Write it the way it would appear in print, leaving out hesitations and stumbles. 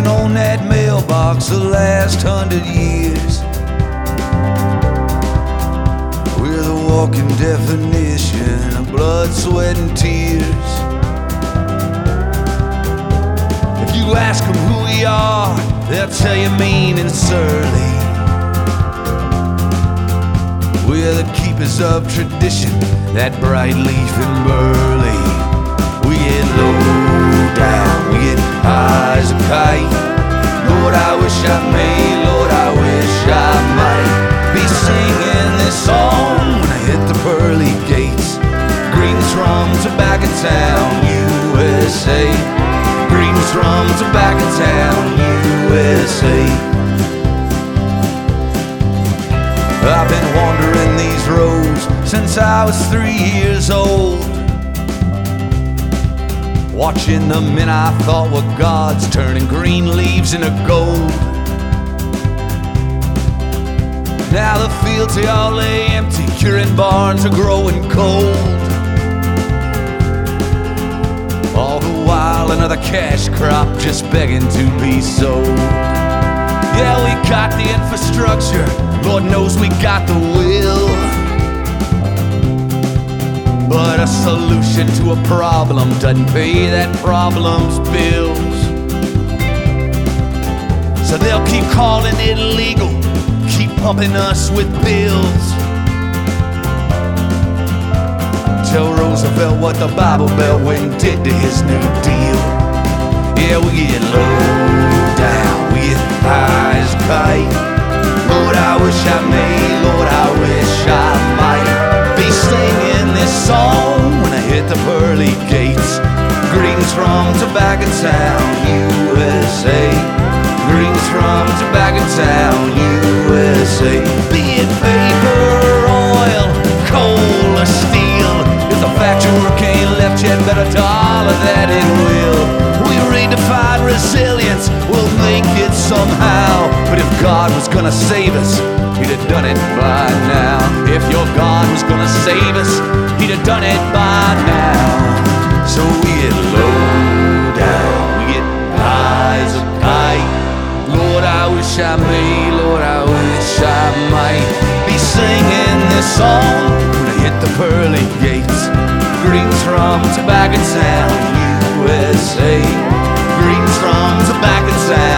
on that mailbox the last 100 years. We're the walking definition of blood, sweat, and tears. If you ask them who we are, they'll tell you mean and surly. We're the keepers of tradition, that bright leaf and burly. We get low down, we get high as a kite. Lord, I wish I may, Lord, I wish I might be singing this song when I hit the pearly gates. Greetings from Tobacco Town, USA. Greetings from Tobacco Town, USA. I've been wandering these roads since I was 3 years old, watching the men I thought were gods turning green leaves into gold. Now the fields they all lay empty, curing barns are growing cold. All the while another cash crop just begging to be sold. Yeah, we got the infrastructure, Lord knows we got the will, but a solution to a problem doesn't pay that problem's bills. So they'll keep calling it illegal, keep pumping us with bills. Tell Roosevelt what the Bible Belt went and did to his New Deal. Yeah, we get low down, we get high as a kite. Lord, I wish I may, Lord, I wish I might be singing this song when I hit the pearly gates. Greetings from Tobacco Town, USA. Greetings from Tobacco Town, USA. Be it paper, oil, coal, or steel, if the factory work ain't left yet, better dollar that it will. We redefine resilience, we'll make it somehow. But if God was gonna save us, he'd have done it by now. If your God was gonna save us, he'd have done it by now. So we get low down, we get high as a kite. Lord, I wish I may, Lord, I wish I might be singing this song when I hit the pearly gates. Greetings from Tobacco Town, USA. Greetings from Tobacco Town.